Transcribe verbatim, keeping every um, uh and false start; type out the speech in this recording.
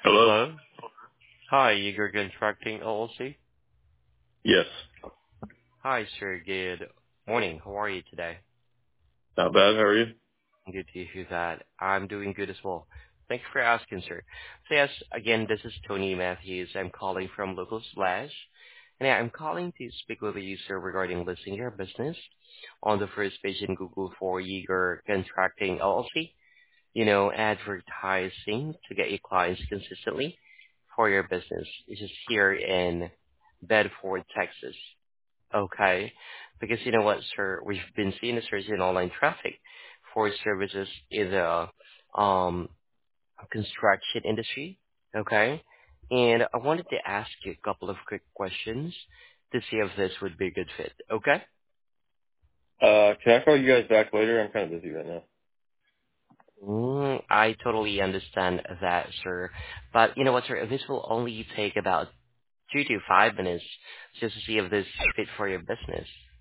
Hello? Hello. Hi, Eager Contracting L L C. Yes. Hi, sir. Good morning. How are you today? Not bad. How are you? Good to hear that. I'm doing good as well. Thank you for asking, sir. So yes, again, this is Tony Matthews. I'm calling from Local Slash. And yeah, I'm calling to speak with you, sir, regarding listing your business on the first page in Google for Eager Contracting L L C. You know, advertising to get your clients consistently for your business. This is here in Bedford, Texas. Okay. Because you know what, sir, we've been seeing a surge in online traffic for services in the um, construction industry. Okay. And I wanted to ask you a couple of quick questions to see if this would be a good fit. Okay. Uh, can I call you guys back later? I'm kind of busy right now. Mm, I totally understand that, sir. But you know what, sir, this will only take about two to five minutes just to see if this fit for your business.